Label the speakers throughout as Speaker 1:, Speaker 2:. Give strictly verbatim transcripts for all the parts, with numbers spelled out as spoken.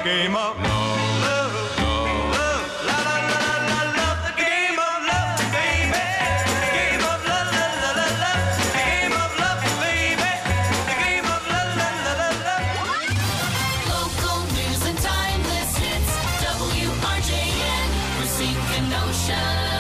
Speaker 1: game of love, love, love, la la la la love, the game of love, baby. The game of love, la la la la, the game of love, baby. The game of love, la la la la.
Speaker 2: Local news and timeless hits. W R J N, Racine Kenosha.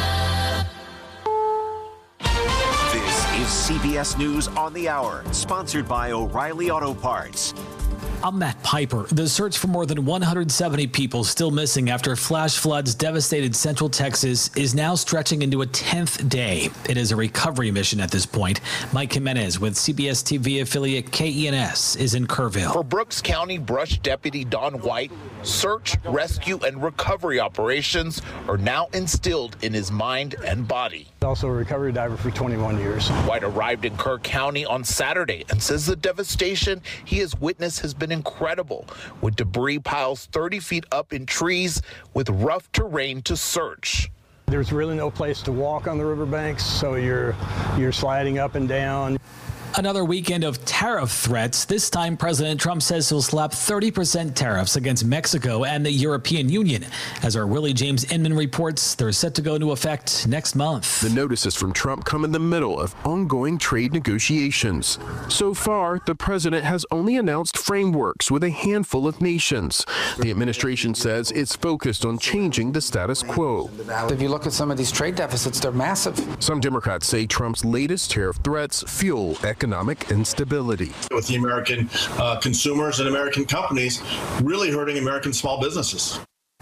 Speaker 3: This is C B S News on the Hour, sponsored by O'Reilly Auto Parts.
Speaker 4: I'm Matt Piper. The search for more than one hundred seventy people still missing after flash floods devastated central Texas is now stretching into a tenth day. It is a recovery mission at this point. Mike Jimenez with C B S T V affiliate K E N S is in Kerrville.
Speaker 5: For Brooks County Brush Deputy Don White, search, rescue, and recovery operations are now instilled in his mind and body.
Speaker 6: Also a recovery diver for twenty-one years.
Speaker 5: White arrived in Kerr County on Saturday and says the devastation he has witnessed has been incredible, with debris piles thirty feet up in trees with rough terrain to search.
Speaker 6: There's really no place to walk on the riverbanks, so you're you're sliding up and down.
Speaker 4: Another weekend of tariff threats. This time, President Trump says he'll slap thirty percent tariffs against Mexico and the European Union. As our Willie James Inman reports, they're set to go into effect next month.
Speaker 7: The notices from Trump come in the middle of ongoing trade negotiations. So far, the president has only announced frameworks with a handful of nations. The administration says it's focused on changing the status quo.
Speaker 8: If you look at some of these trade deficits, they're massive.
Speaker 7: Some Democrats say Trump's latest tariff threats fuel economic economic instability.
Speaker 9: With the American uh, consumers and American companies really hurting American small businesses.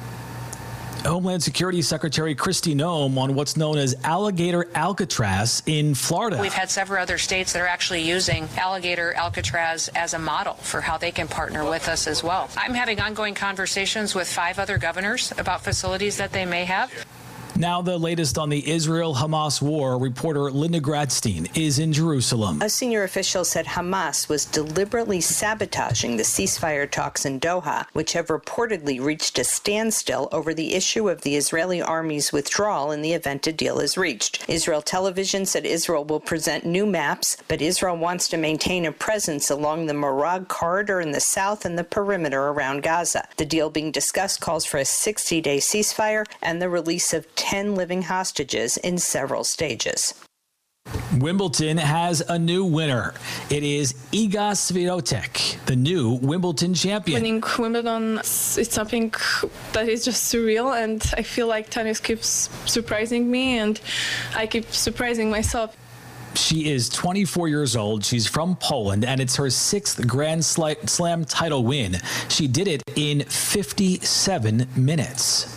Speaker 4: Homeland Security Secretary Kristi Noem on what's known as Alligator Alcatraz in Florida.
Speaker 10: We've had several other states that are actually using Alligator Alcatraz as a model for how they can partner with us as well. I'm having ongoing conversations with five other governors about facilities that they may have.
Speaker 4: Now the latest on the Israel-Hamas war. Reporter Linda Gradstein is in Jerusalem.
Speaker 11: A senior official said Hamas was deliberately sabotaging the ceasefire talks in Doha, which have reportedly reached a standstill over the issue of the Israeli army's withdrawal in the event a deal is reached. Israel television said Israel will present new maps, but Israel wants to maintain a presence along the Marag corridor in the south and the perimeter around Gaza. The deal being discussed calls for a sixty-day ceasefire and the release of ten living hostages in several stages.
Speaker 4: Wimbledon has a new winner. It is Iga Swiatek, the new Wimbledon champion.
Speaker 12: Winning Wimbledon, it's something that is just surreal, and I feel like tennis keeps surprising me, and I keep surprising myself.
Speaker 4: She is twenty-four years old. She's from Poland, and it's her sixth Grand Slam title win. She did it in fifty-seven minutes.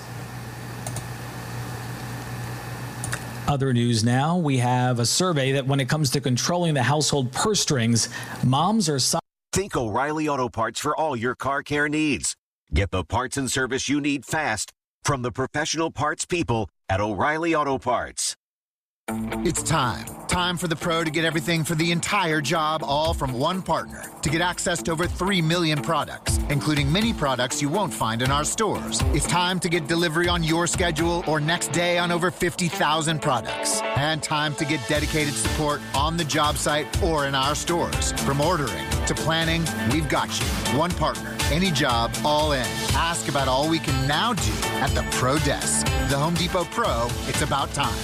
Speaker 4: Other news now, we have a survey that when it comes to controlling the household purse strings, moms are...
Speaker 3: Think O'Reilly Auto Parts for all your car care needs. Get the parts and service you need fast from the professional parts people at O'Reilly Auto Parts.
Speaker 13: It's time. Time for the pro to get everything for the entire job, all from one partner. To get access to over three million products, including many products you won't find in our stores. It's time to get delivery on your schedule or next day on over fifty thousand products. And time to get dedicated support on the job site or in our stores. From ordering to planning, we've got you. One partner, any job, all in. Ask about all we can now do at the Pro Desk. The Home Depot Pro, it's about time.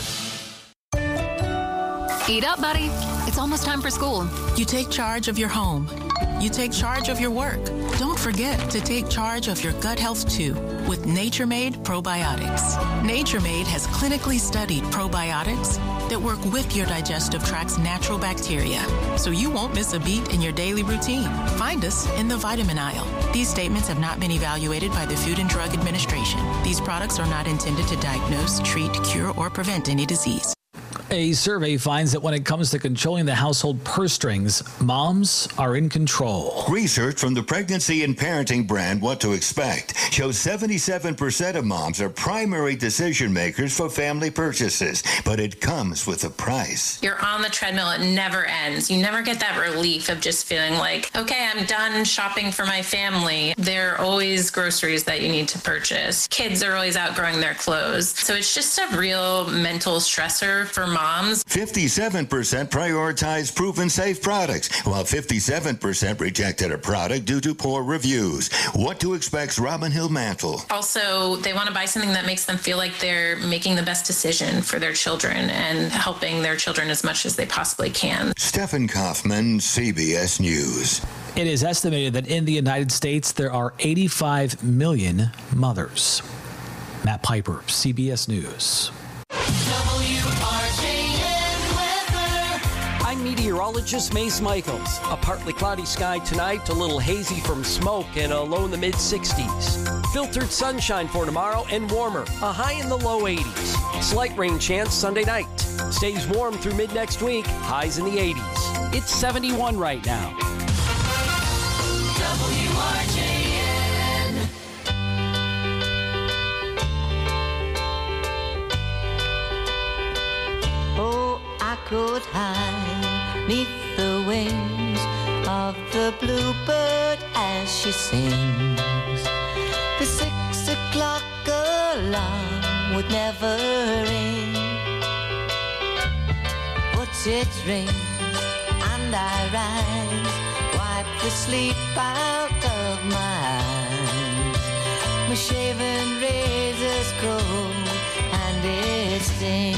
Speaker 14: Eat up, buddy. It's almost time for school.
Speaker 15: You take charge of your home. You take charge of your work. Don't forget to take charge of your gut health, too, with Nature Made Probiotics. Nature Made has clinically studied probiotics that work with your digestive tract's natural bacteria, so you won't miss a beat in your daily routine. Find us in the vitamin aisle. These statements have not been evaluated by the Food and Drug Administration. These products are not intended to diagnose, treat, cure, or prevent any disease.
Speaker 4: A survey finds that when it comes to controlling the household purse strings, moms are in control.
Speaker 16: Research from the pregnancy and parenting brand What to Expect shows seventy-seven percent of moms are primary decision makers for family purchases, but it comes with a price.
Speaker 17: You're on the treadmill. It never ends. You never get that relief of just feeling like, okay, I'm done shopping for my family. There are always groceries that you need to purchase. Kids are always outgrowing their clothes. So it's just a real mental stressor for moms moms.
Speaker 16: fifty-seven percent prioritized proven safe products, while fifty-seven percent rejected a product due to poor reviews. What to expect's Robin Hill Mantle.
Speaker 17: Also, they want to buy something that makes them feel like they're making the best decision for their children and helping their children as much as they possibly can.
Speaker 16: Stephen Kaufman, C B S News.
Speaker 4: It is estimated that in the United States there are eighty-five million mothers. Matt Piper, C B S News.
Speaker 18: I'm meteorologist Mace Michaels. A partly cloudy sky tonight, a little hazy from smoke, and a low in the mid sixties. Filtered sunshine for tomorrow and warmer, a high in the low eighties. Slight rain chance Sunday night. Stays warm through mid next week, highs in the eighties. It's seventy-one right now.
Speaker 2: W R J N.
Speaker 19: Oh, I could hide neath the wings of the bluebird as she sings. The six o'clock alarm would never ring, but it rings and I rise, wipe the sleep out of my eyes. My shaven razor's cold and it stings.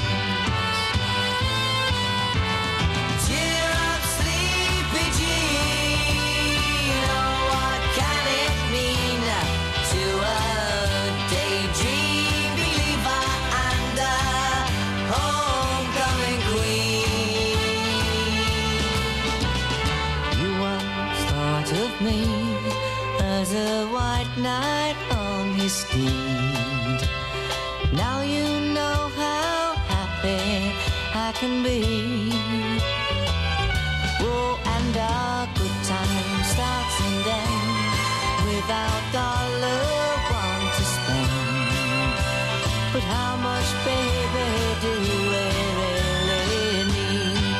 Speaker 19: Cheer up, sleepy Jean. Oh, what can it mean to a daydream believer and a homecoming queen? You once thought of me as a white knight on his steed. Now you know how happy I can be. Oh, and our good time starts and ends without dollar one to spend. But how much, baby, do we really need?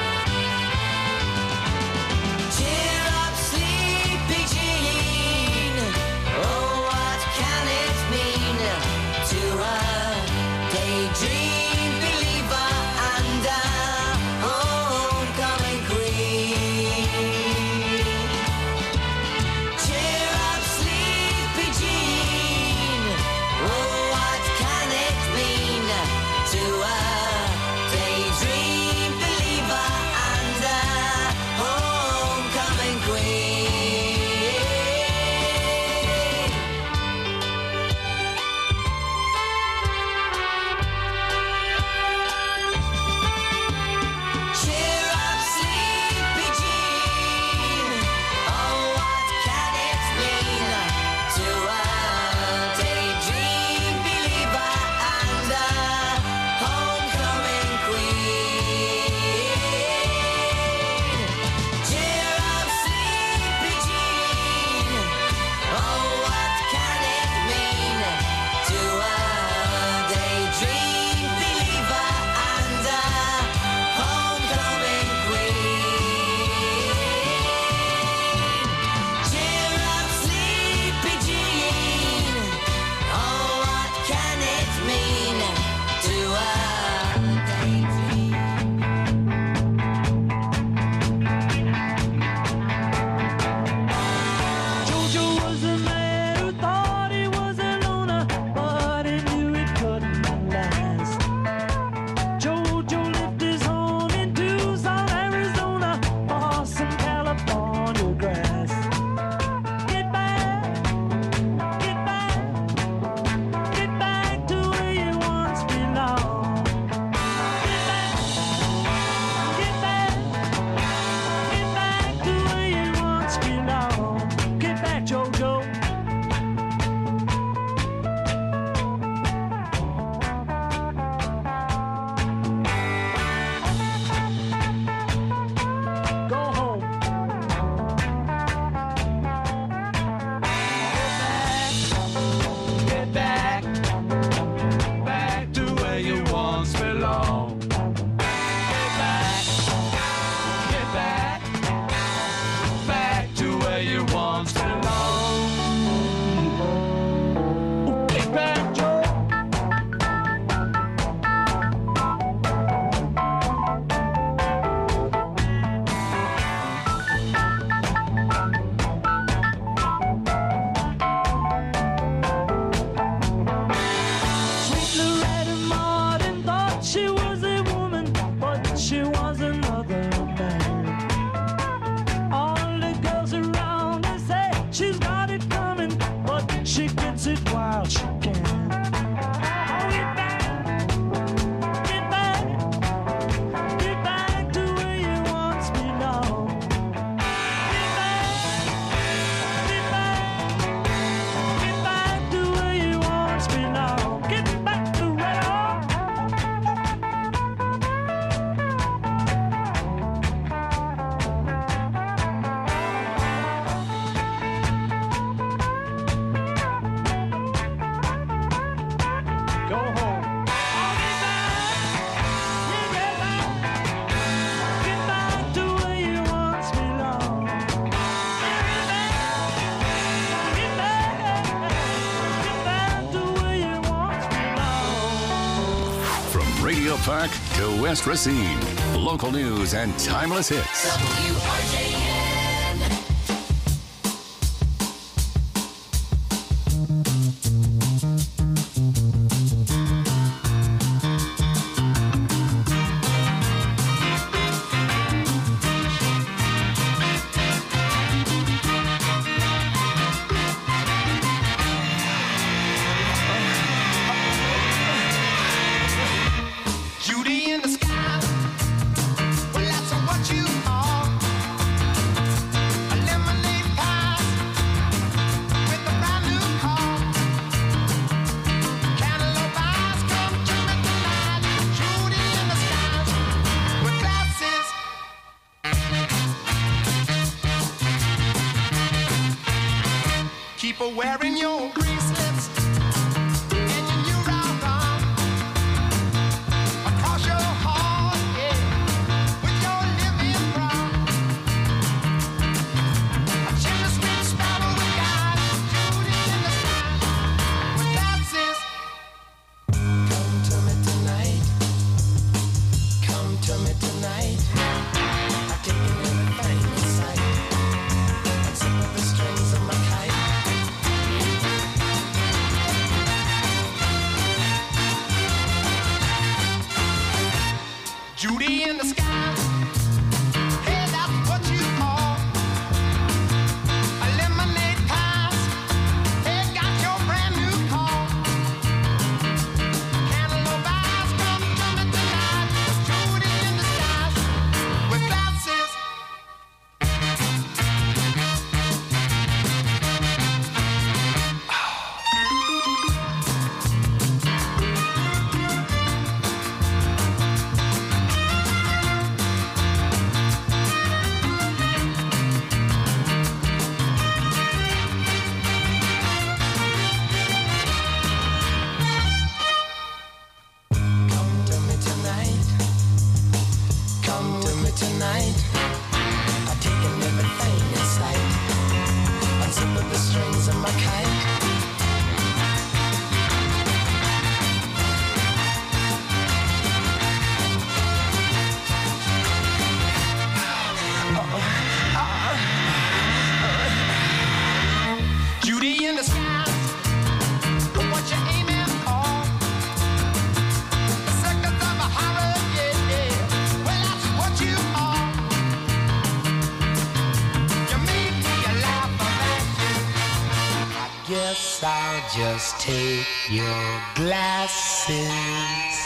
Speaker 19: Cheer up, sleepy Jean. Oh, what can it mean to a daydream believer and a homecoming queen? Cheer up, sleepy
Speaker 20: Romeo Park to West Racine. Local news and timeless hits.
Speaker 2: W R J N.
Speaker 1: Judy in the sky. Well, that's what you are. A lemonade pie with a brand new car. Cantaloupe eyes come to me tonight. Judy in the sky with glasses. Keep her wearing your bracelets and your new round arm. Across your heart, yeah, with your living brown. A chimney sweet sparrow we got, Judy in the sky with glasses. Come to me tonight, come to me tonight. I've taken everything in sight, and some of the strings of my kite. Judy in the sky. Hey, that's what you are. A lemonade pie. Hey, got your brand new car. Cantaloupe eyes come to me tonight. Judy in the sky with glasses. Come to me tonight. Come to me tonight. I've taken everything in sight. Unzip the strings of my kite. Judy in the sky. What you aiming for? The seconds of a horror, yeah, yeah. Well, that's what you are. You made me a laugh at you. I guess I'll just take your glasses.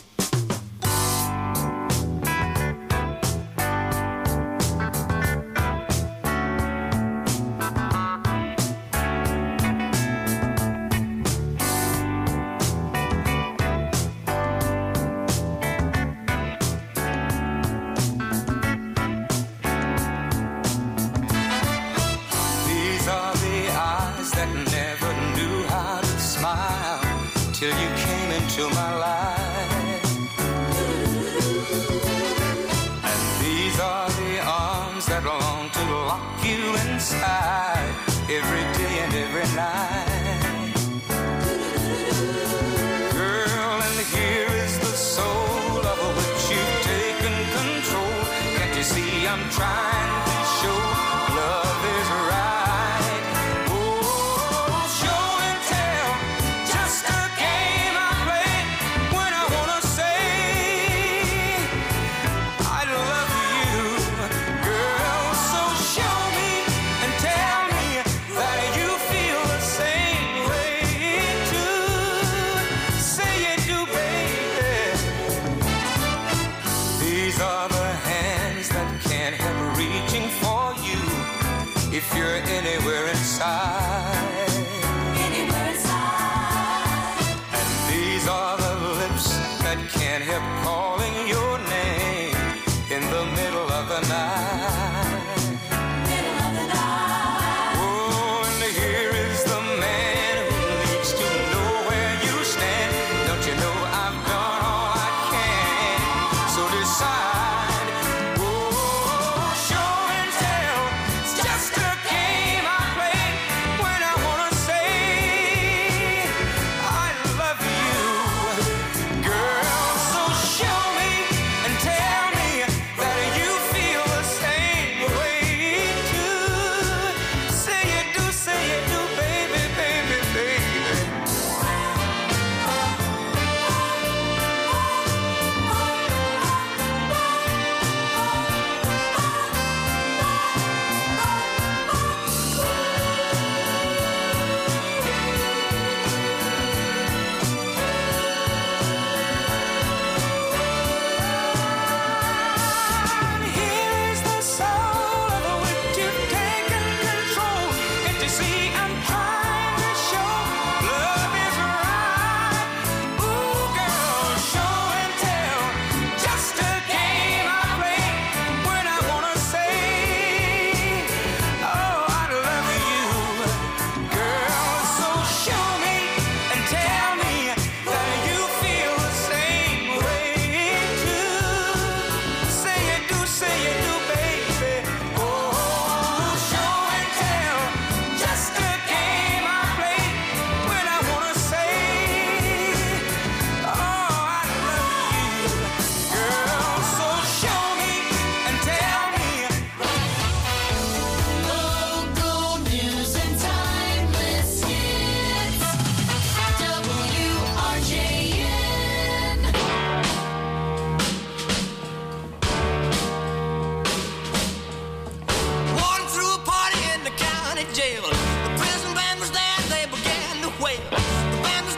Speaker 21: These are the eyes that never knew how to smile till you came into my life. And these are the arms that long to lock you inside every day and every night. Girl, and here is the soul of which you've taken control. Can't you see I'm trying to show love is right? Oh, show and tell, just a game I play when I wanna say I love you, girl. So show me and tell me that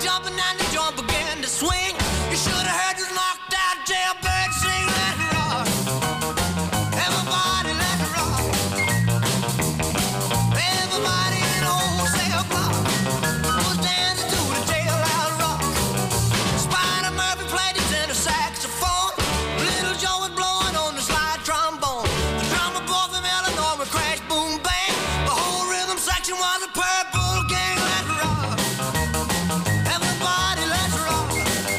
Speaker 1: jumping and the joint began to swing. You should have heard this knocked out jailbird sing. Let it rock. Everybody let it rock. Everybody in the old cell block was dancing to the jailhouse rock. Spider Murphy played his tenor saxophone. Little Joe was blowing on the slide trombone. The drummer boy from Illinois would crash, boom, bang. The whole rhythm section was a purple gang. Let's rock. Everybody, let's rock.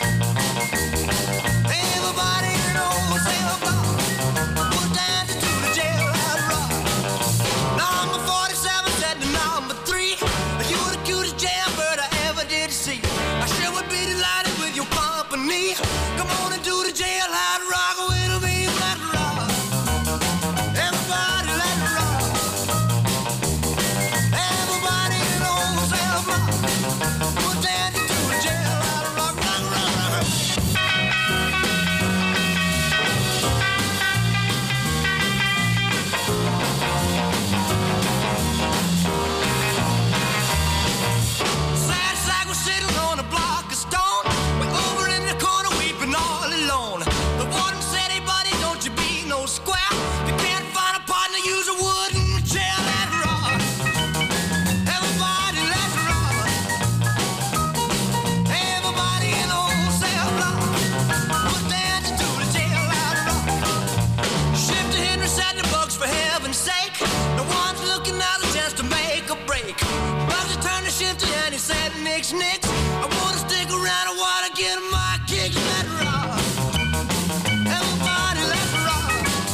Speaker 1: Everybody in the old cell block was dancing to the jailhouse rock. Number forty-seven said to number three, you were the cutest jailbird I ever did see. I sure would be delighted with your company. Come on and do the jailhouse rock with me. Let's rock. Everybody, let's rock. Everybody in the old cell block was dancing to the jailhouse rock. Rock, rock, rock. Sad sack was sitting on a block of stone, way over in the corner weeping all alone. The warden said, hey buddy, don't you be no square. You can't find a partner, use a wooden chair. Let's rock. Everybody, let's rock. Everybody in the old cell block was dancing to the jailhouse rock. Shifty Henry said the bugs for heaven's sake. No one's looking out a chance to make a break. Bugsy turned to Shifty and he said, Nix, Nix, I wanna stick around, I wanna get my kicks. Let's rock. Everybody, let's rock.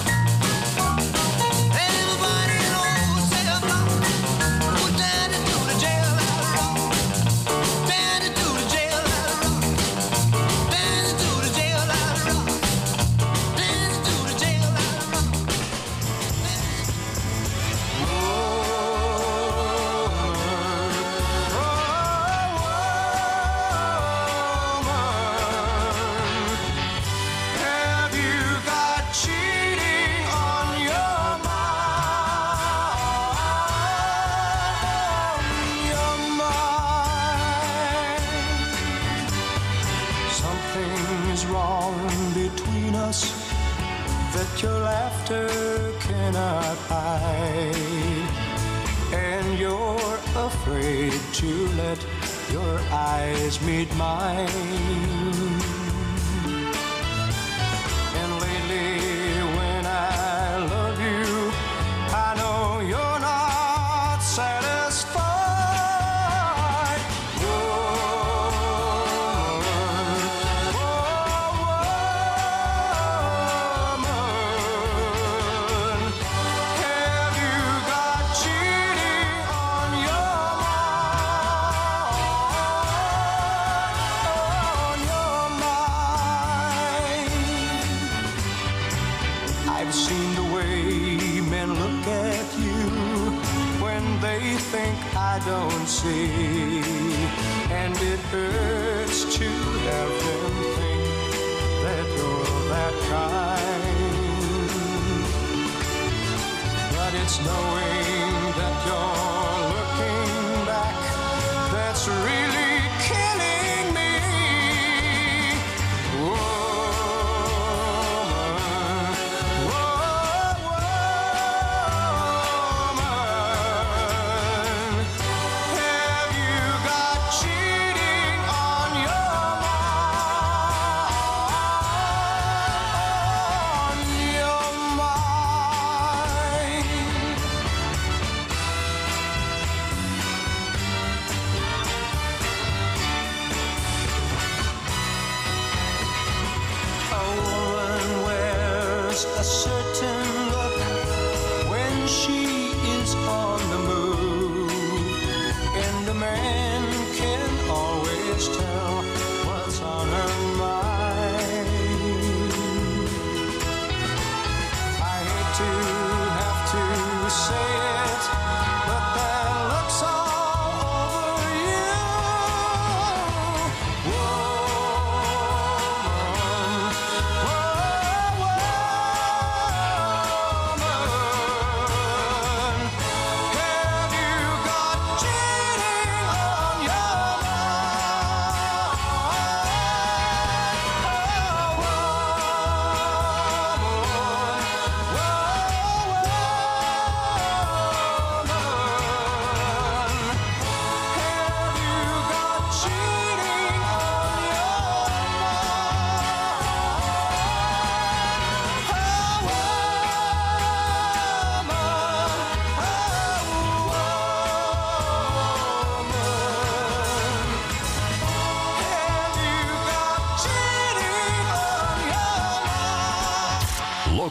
Speaker 1: Everybody in the old cell block was dancing to the jailhouse rock. Dancing to the jailhouse rock. Dancing to the jailhouse rock. Dancing to the jailhouse rock. Have you got cheating on your mind? Your mind. Something is wrong between us that your laughter cannot hide, and you're afraid to let your eyes meet mine. And lately, when I love you, I know you're not satisfied. Woman, have you got cheating on your mind? On your mind. I've seen the way men look at you when they think I don't see, and it hurts to have them think that you're that kind. But it's knowing that you're looking back that's really killing me. Woman, woman, have you got cheating on your mind? On your mind.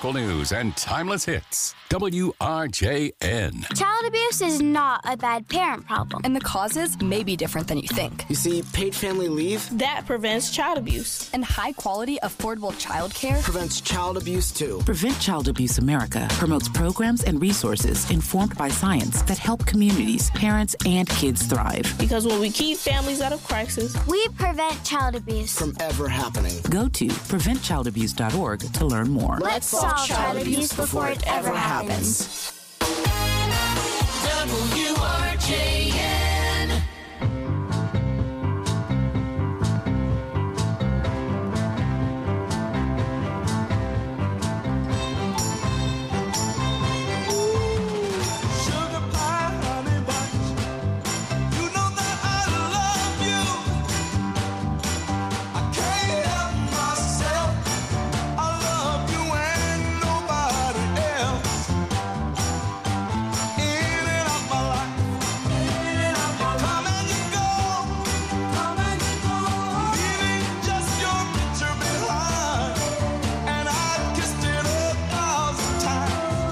Speaker 20: Local news and timeless hits. W R J N.
Speaker 5: Child abuse is not a bad parent problem.
Speaker 22: And the causes may be different than you think.
Speaker 23: You see, paid family leave
Speaker 22: That prevents child abuse. And high-quality, affordable childcare
Speaker 23: prevents child abuse, too.
Speaker 24: Prevent Child Abuse America promotes programs and resources informed by science that help communities, parents, and kids thrive.
Speaker 22: Because when we keep families out of crisis,
Speaker 5: we prevent child abuse
Speaker 23: from ever happening.
Speaker 24: Go to prevent child abuse dot org to learn more.
Speaker 5: Let's solve child abuse before it ever happens.
Speaker 2: W R J N.
Speaker 1: Sugar pie, honey bunch. You know that I love you. I can't help myself. I love you and nobody else. In and out my life. Come and you go. Come and you go. Leaving just your picture behind. And I've kissed it a thousand times.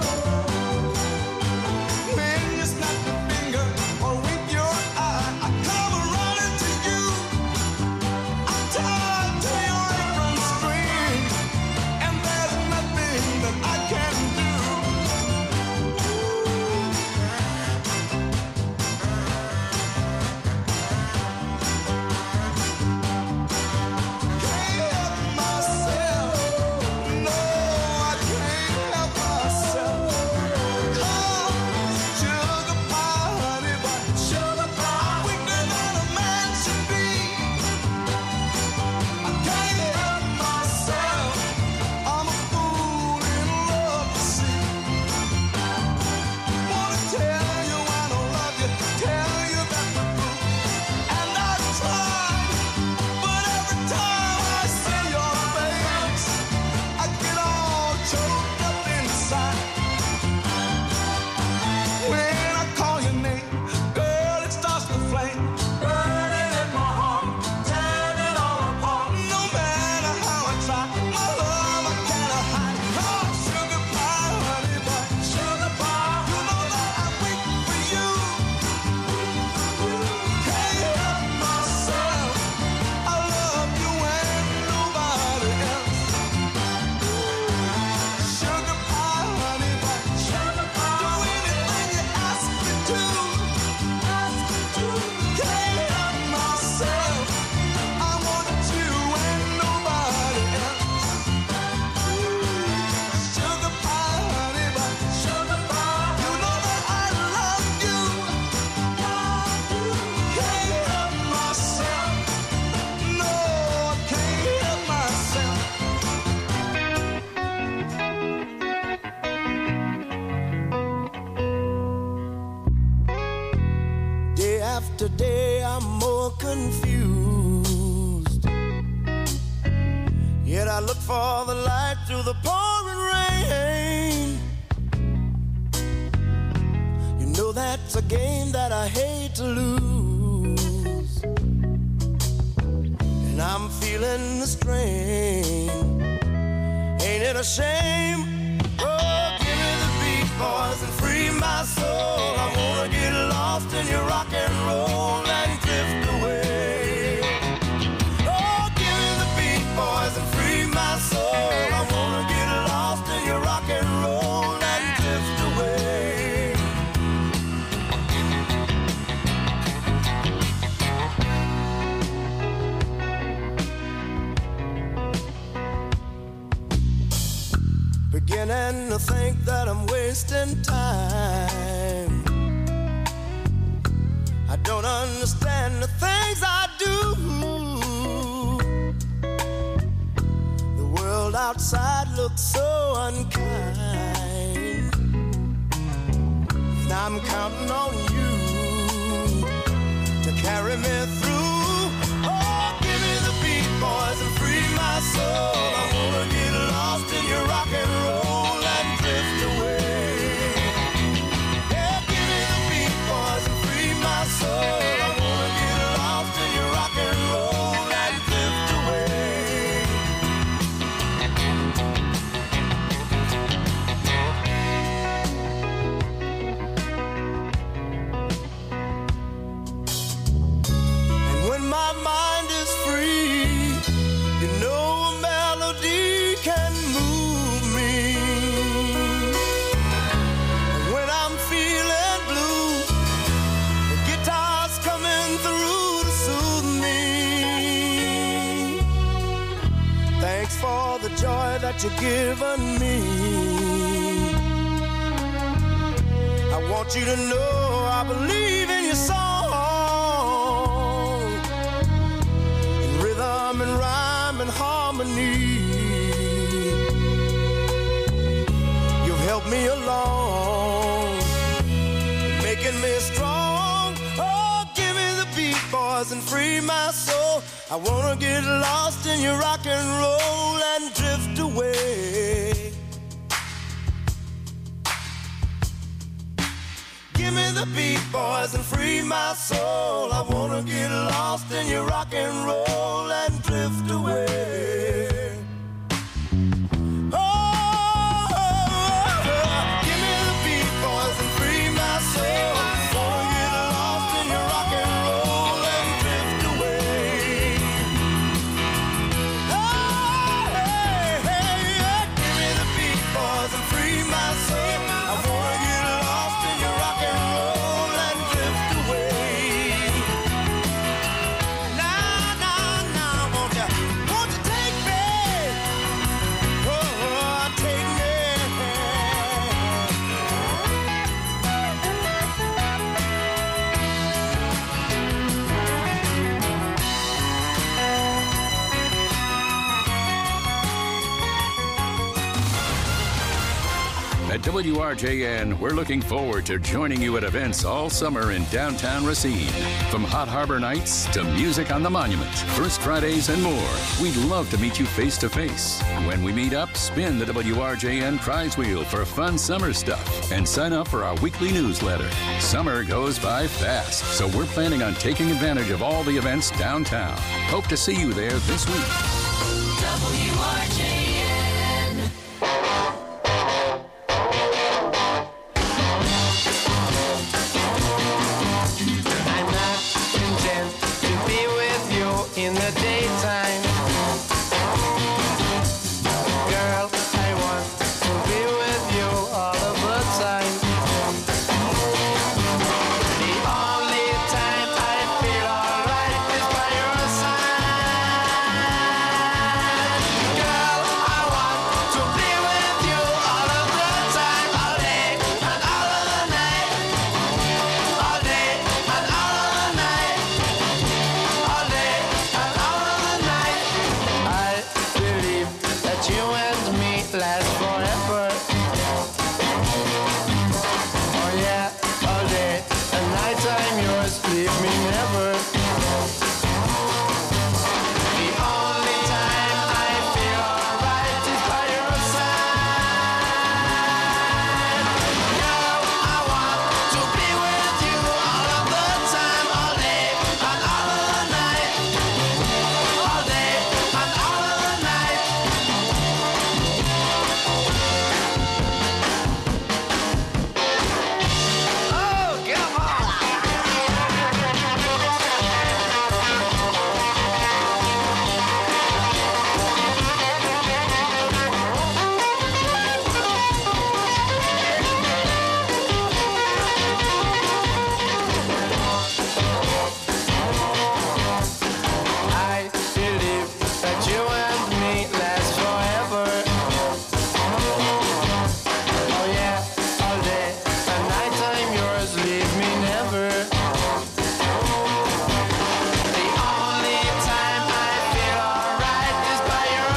Speaker 1: When you snap your finger or wink your eye, I come running to you. I'm tied to your apron string, and there's nothing that I can do. Can't help myself. No, I can't help myself. Come, sugar pie, honey bun. Sugar pie. I'm weaker than a man should be. I can't help myself. I'm a fool in love to see. Wanna tell you I don't love you, tell you that we're through. And I've tried, but every time I see your face, I get all choked up inside. When I call your name, girl, it starts to flame. Burning in my heart, tearing it all apart. No matter how I try, my love I cannot hide. Oh, sugar pie, honey bun. Sugar pie. You know that I'm weak for you. Can't help myself. I love you and nobody else. Sugar pie, honey bun. Sugar pie. Do anything you ask me to. Can't help myself. I want you and nobody else. Sugar pie, honey bun. Sugar pie. You know that I love you. Can't help myself. No, I can't help myself. Day after day, I'm more confused. Yet I look for the light through the pouring rain. You know that's a game that I hate to lose. And I'm feeling the strain. Ain't it a shame? Oh, give me the beat, boys, and free my soul. I wanna get lost in your rock and roll and drift away. Oh, give me the beat, boys, and free my soul. I wanna get lost in your rock and roll and drift away. Beginning to think that I'm wasting time. I don't understand the things I do. The world outside looks so unkind. And I'm counting on you to carry me through. Oh, give me the beat, boys, and free my soul. I wanna get lost in your rock and roll and drift away. Yeah, give me the beat, boys, and free my soul. I wanna get lost in your rock and roll and drift away. for the joy that you've given me. I want you to know I believe in your song, in rhythm and rhyme and harmony. You've helped me along, making me strong. Oh, give me the beat, boys, and free my soul. I wanna get lost in your rock and roll and drift away. Give me the beat, boys, and free my soul. I wanna get lost in your rock and roll and drift away. Oh, oh, oh, oh. Give me the beat, boys, and free my soul. Wanna get lost in your rock and roll and drift away. Oh, hey, hey, yeah. Give me the beat, boys, and free my soul. I wanna get lost in your rock and roll and drift away. Now, now, now, won't you, won't you take me? Oh, take me.
Speaker 20: At W R J N, we're looking forward to joining you at events all summer in downtown Racine. From Hot Harbor Nights to music on the Monument, First Fridays, and more. We'd love to meet you face to face. When we meet up, spin the W R J N prize wheel for fun summer stuff and sign up for our weekly newsletter. Summer goes by fast, so we're planning on taking advantage of all the events downtown. Hope to see you there this week.
Speaker 2: W R J N.
Speaker 21: I'm not content to be with you in the daytime. Girl, I want to be with you all of the time. The only time I feel alright is by your side. Girl, I want to be with you all of the time, all day and all of the night. All day and all of the night. All day and all of the night. I believe that you and me last forever. Oh yeah, all day and night I'm yours, leave me never. The only time I feel alright is by your side. Girl, I want to be with you all of the time, all day and all of the night. All day and all of the night. Oh, come on. I believe that you and me last forever. Oh yeah, all day and night I'm yours, leave me never. The only time I feel alright is by your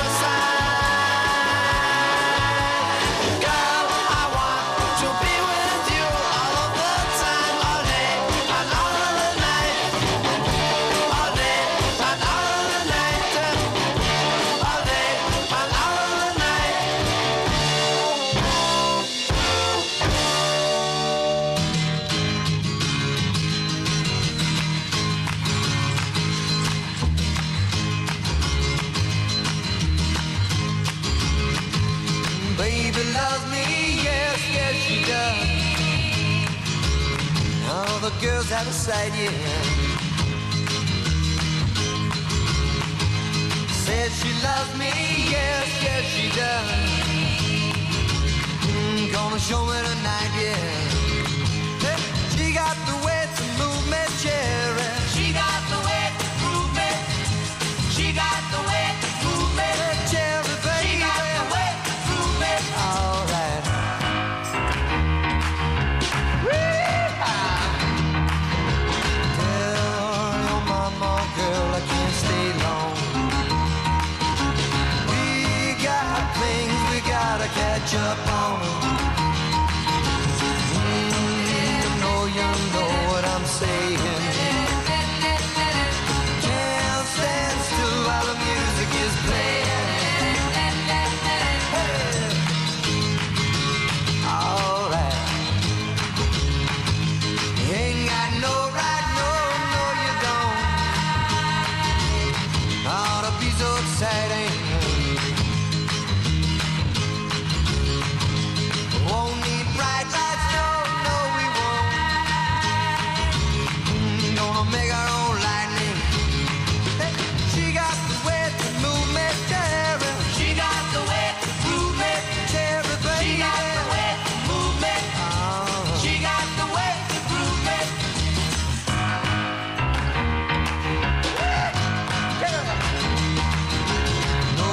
Speaker 21: side. Girl, I want to be with you all of the time, all day and all of the night. All day and all of the night. All day and all of the night.
Speaker 1: Baby loves me, yes, yes she does. All the girls out of sight, yeah. Says she loves me, yes, yes she does. Mm, gonna show me tonight, yeah. Hey, she got the way to move me, cherry. She got the way to move me. She got the way to move me, cherry. roadside ain't home. Won't need bright lights, no, no, we won't. Mm, gonna make our own lightning. Hey, she got the way to move me, Terry. She got the way to move me, Terry, baby. She got the way to move me. Oh. She got the way to groove me. No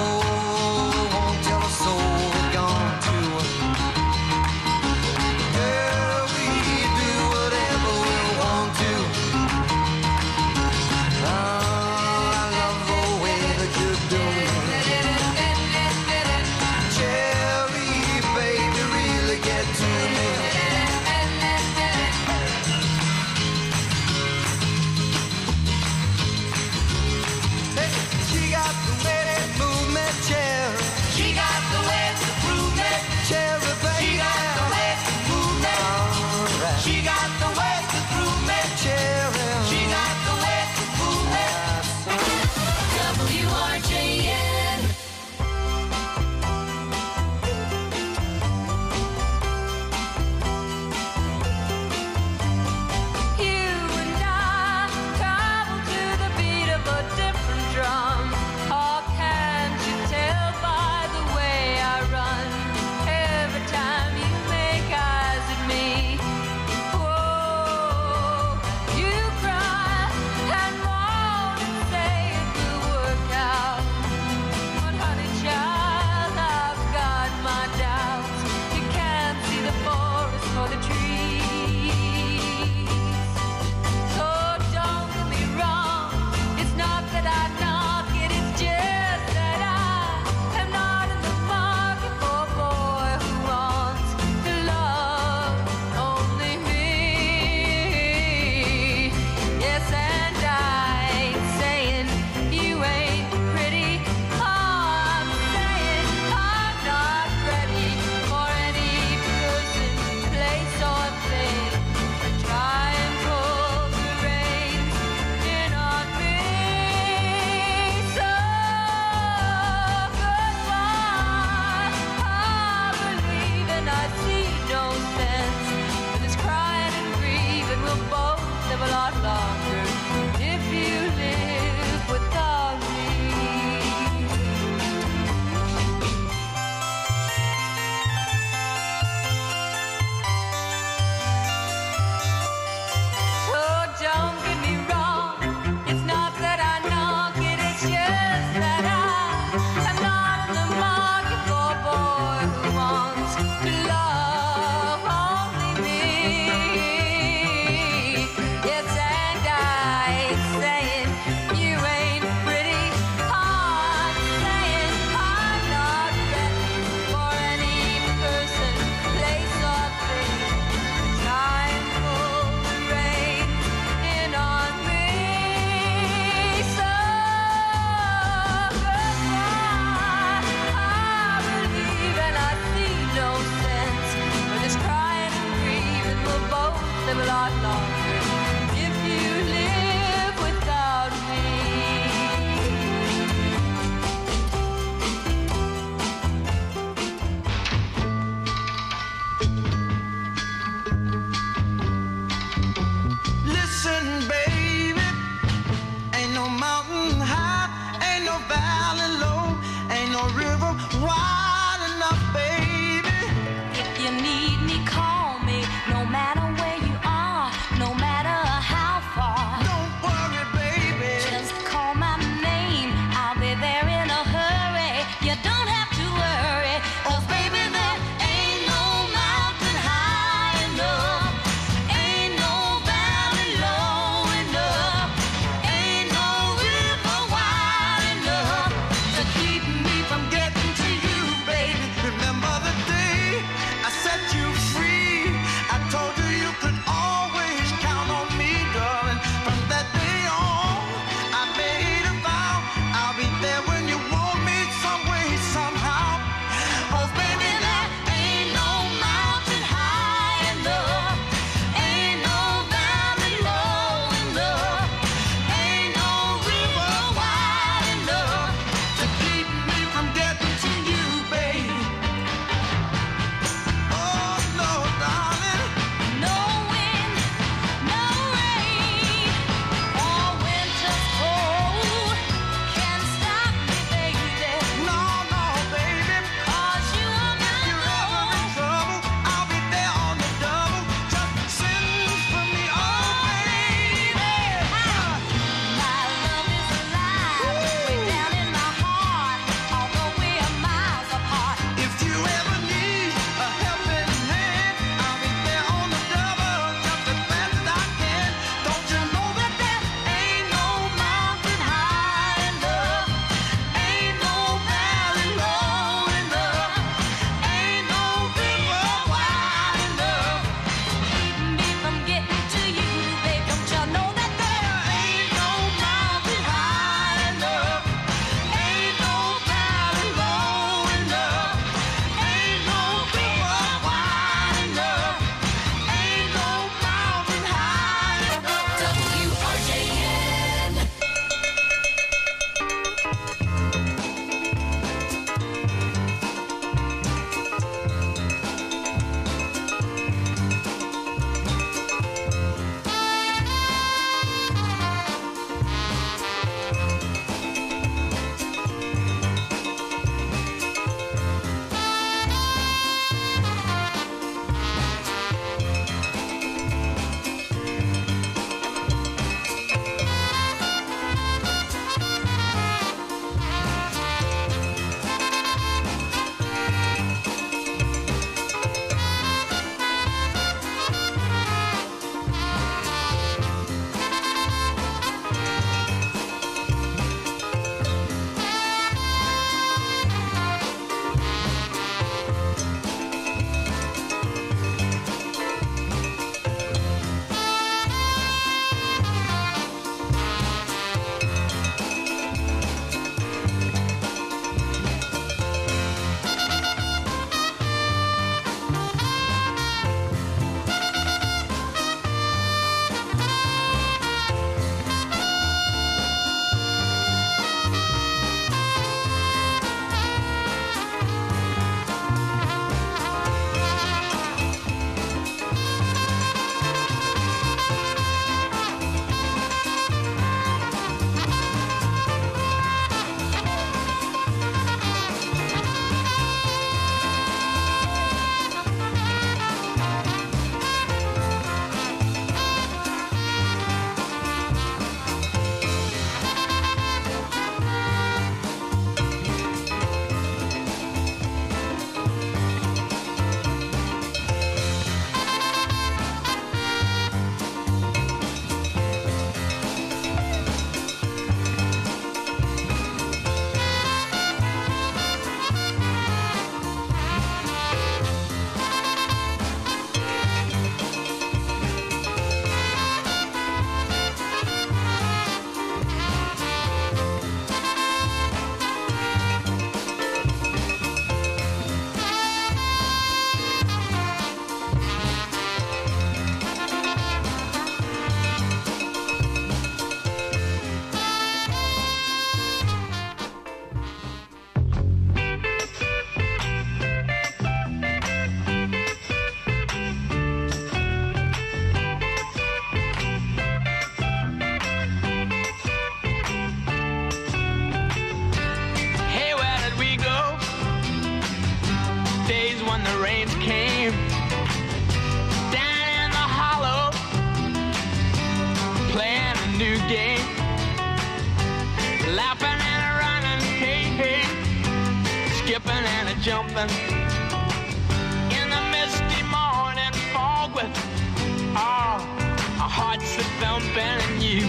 Speaker 1: and a jumping in the misty morning fog with our, our hearts a thumping and you,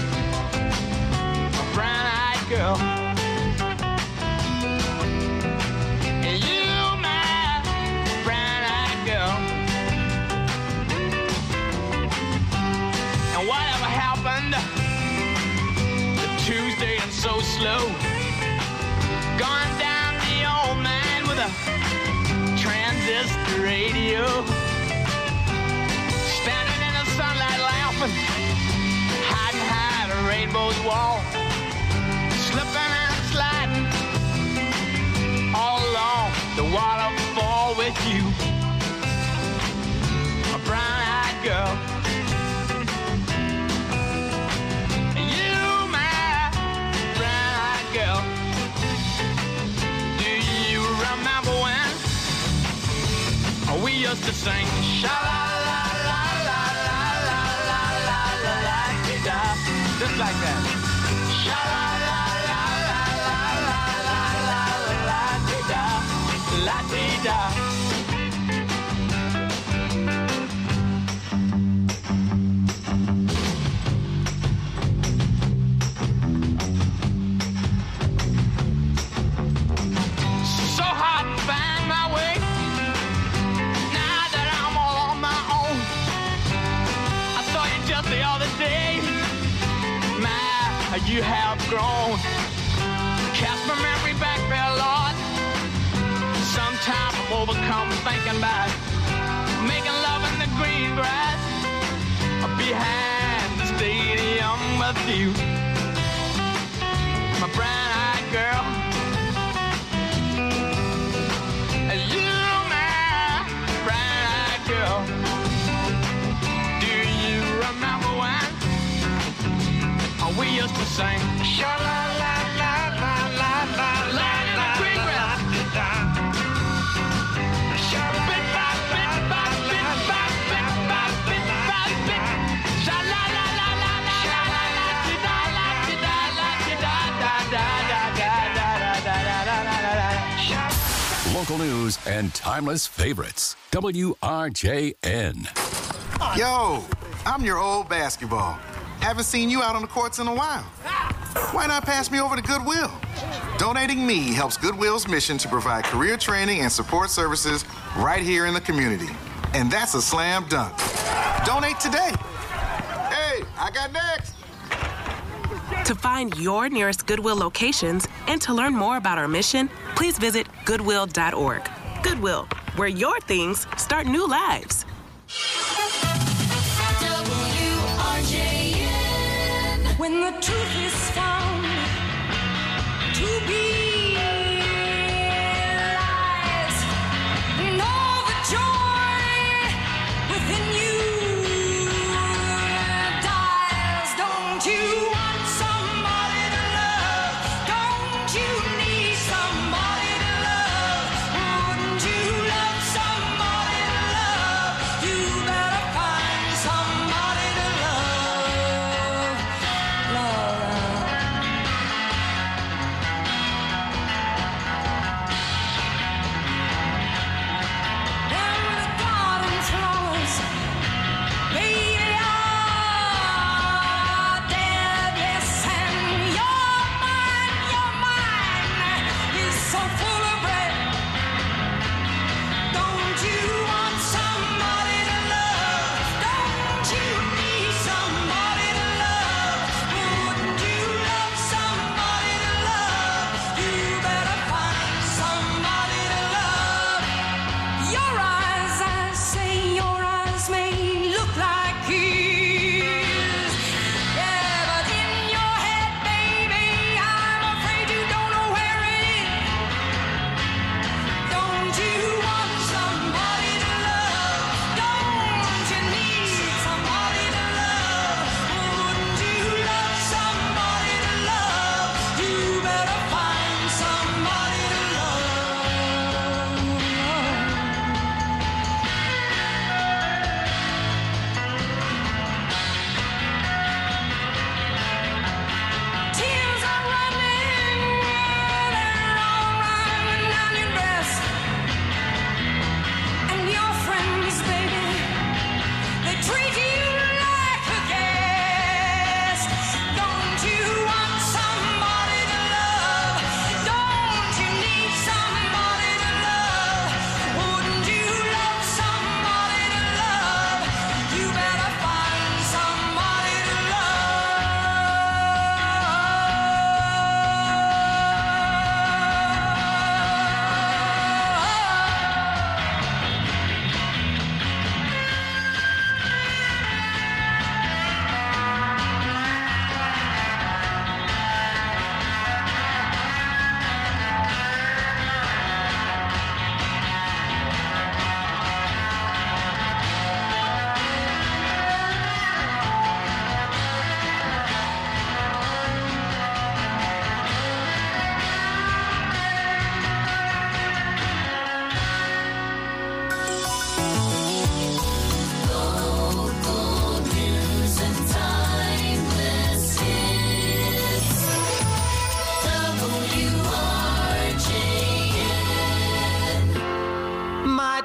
Speaker 1: a brown-eyed girl. You, my brown-eyed girl. And whatever happened to Tuesday and so slow? Gone down the old man with a transistor radio, standing in the sunlight laughing, hiding behind a rainbow's wall, slipping and sliding all along the waterfall with you, a brown-eyed girl. You, my brown-eyed girl. Do you remember when we used to sing sha-la-la-la-la-la-la-la-la-la-la-la-la-la, just like that. Sha-la-la-la-la-la-la-la-la-la-la-la-la-la-la. So hard to find my way now that I'm all on my own. I saw you just the other day. My, you have grown. Cast my memory back there, Lord. Sometimes I'm overcome thinking about making love in the green grass behind the stadium with you, my brown-eyed girl. You, my brown-eyed girl. Do you remember when we used to sing sha-la-la-la-la-la-la-la in the green grass?
Speaker 20: Local news and timeless favorites. W R J N.
Speaker 6: Yo, I'm your old basketball. Haven't seen you out on the courts in a while. Why not pass me over to Goodwill? Donating me helps Goodwill's mission to provide career training and support services right here in the community. And that's a slam dunk. Donate today. Hey, I got next.
Speaker 7: To find your nearest Goodwill locations and to learn more about our mission, please visit goodwill dot org. Goodwill, where your things start new lives.
Speaker 2: W R J N. When the truth is found to be lies, and all the joy within you dies. Don't you want somebody to love? Don't you need somebody to love? Wouldn't you love somebody to love? You better find somebody to love. Love, love.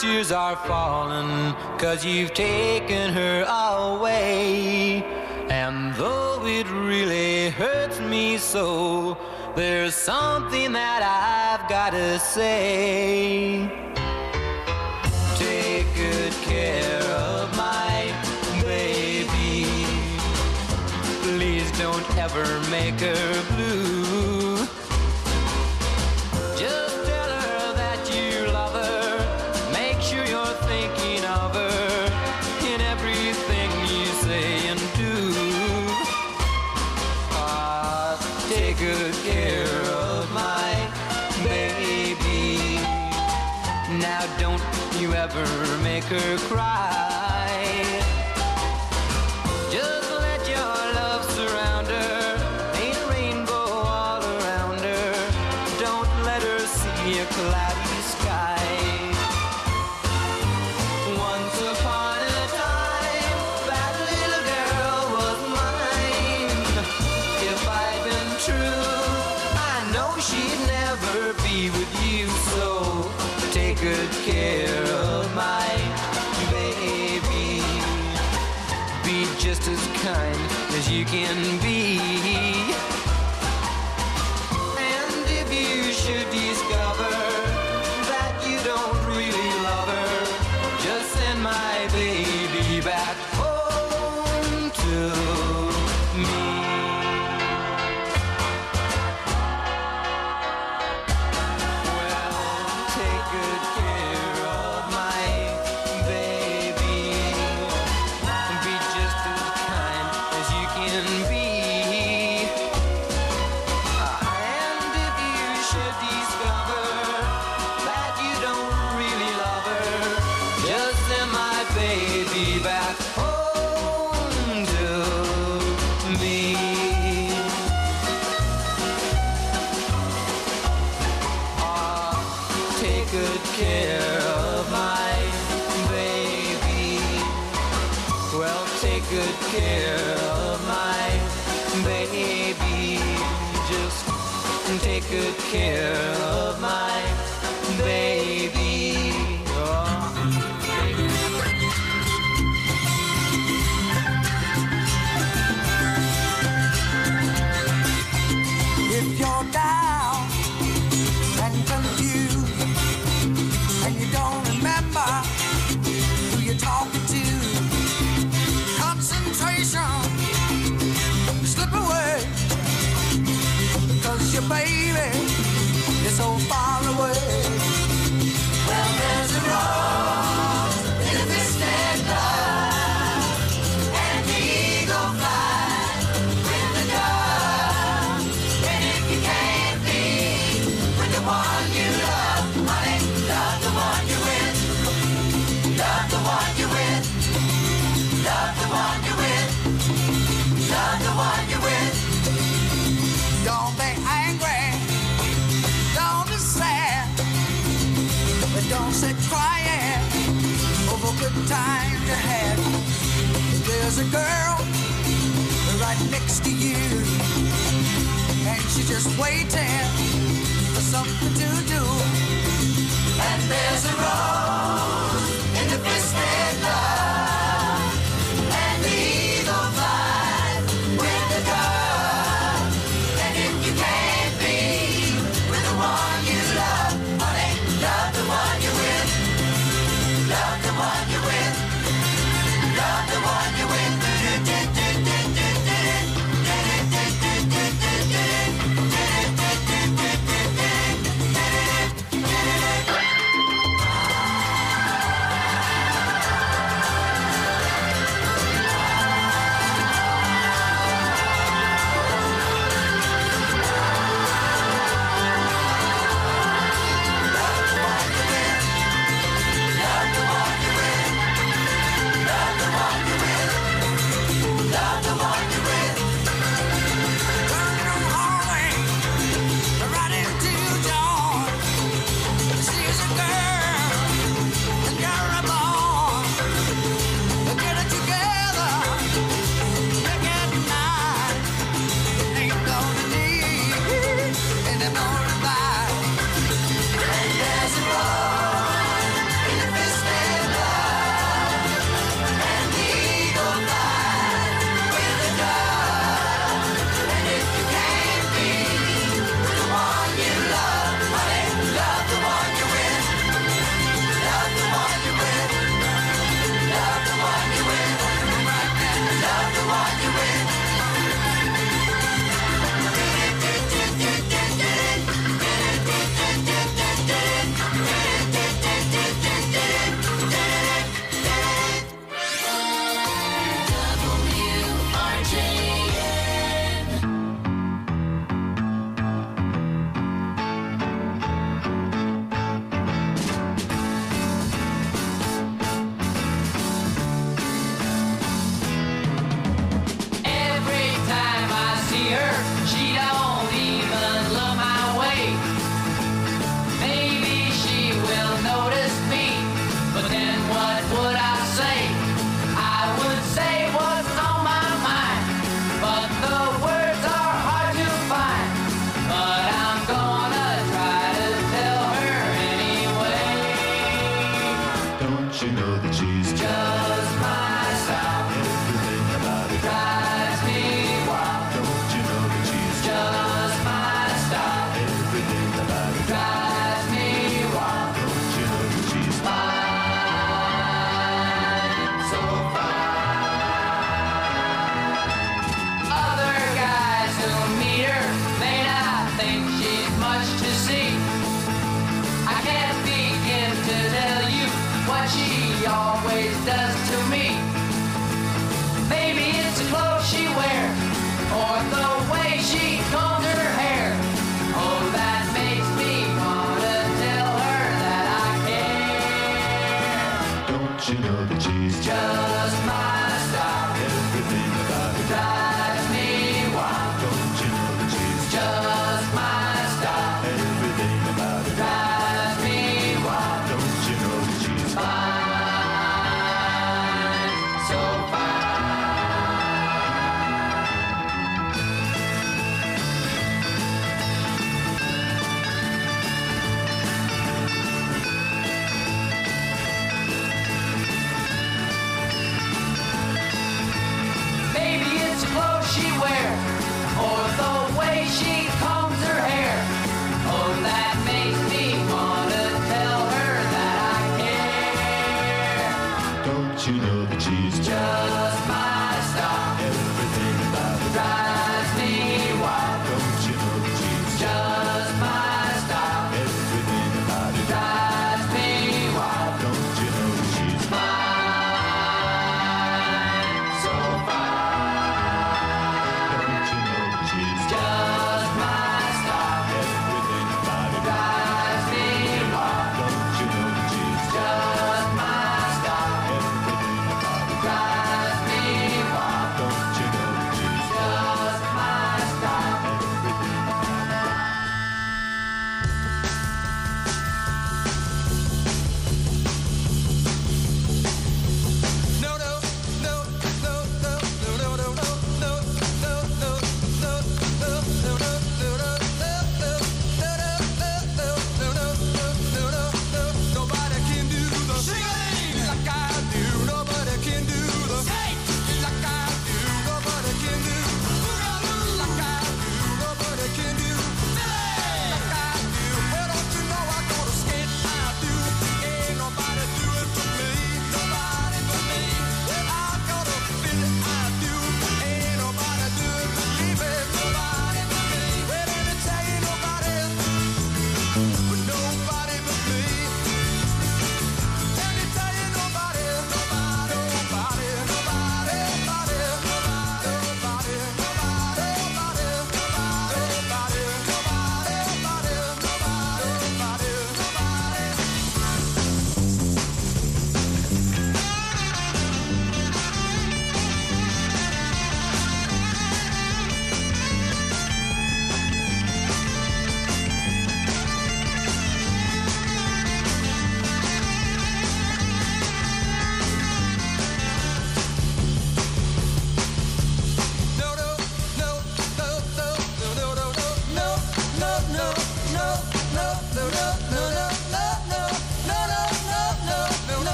Speaker 21: tears are falling, 'cause you've taken her away. And though it really hurts me so, there's something that I've gotta say. Take good care of my baby. Please don't ever make her blue. Just tell her that you love her. Make sure you're thinking of her in everything you say and do. Ah, take good care of my baby. Now don't you ever make her cry. Just let your love surround her. Paint a rainbow all around her. Don't let her see a cloudy sky. Once upon a time, that little girl was mine. If I'd been true, I know she'd never be with you. So take good care of my baby. Be just as kind as you can be. And if you should discover that you don't really love her, just send my baby back home to me. Take good care of my baby. Be just as kind as you can be. And if you should discover that you don't really love her, just send my baby back home to me. Take good care of my baby. Well, take good care of my baby. Just take good care of my baby. Oh.
Speaker 1: If you're down and confused and you don't remember who you're talking to, concentration slip away, 'cause your baby is so far away. Well, there's a rose in a twisted love, and the eagle flies with the dove. And if you can't be with the one you love, honey, love the one you're with. Love the one you're with. Love the one you're with. Love the one you're with. Don't be angry. Don't be sad. But don't sit crying over good times you had. There's a girl right next to you, and she's just waiting for something to do. And there's a rose in the twisted love, and the eagle flies with the dove. And if you can't be with the one you love, honey, love the one you're with. Love the one you're with. Love the one you're with.
Speaker 2: she always does to me. Maybe it's the clothes she wears, or the way she combs her hair. Oh, that makes me wanna tell her that I care.
Speaker 1: Don't you know that she's
Speaker 2: Just my style.
Speaker 1: everything about it?
Speaker 2: Drives me wild.
Speaker 1: Don't you know that she's
Speaker 2: Just my style.
Speaker 1: everything about it?
Speaker 2: Drives me wild.
Speaker 1: Don't you know that she's
Speaker 2: Fine, so fine. Maybe it's the clothes she wears, or the way she combs her hair. Oh, that makes me wanna tell her that I care.
Speaker 1: Don't you know that she's
Speaker 2: Just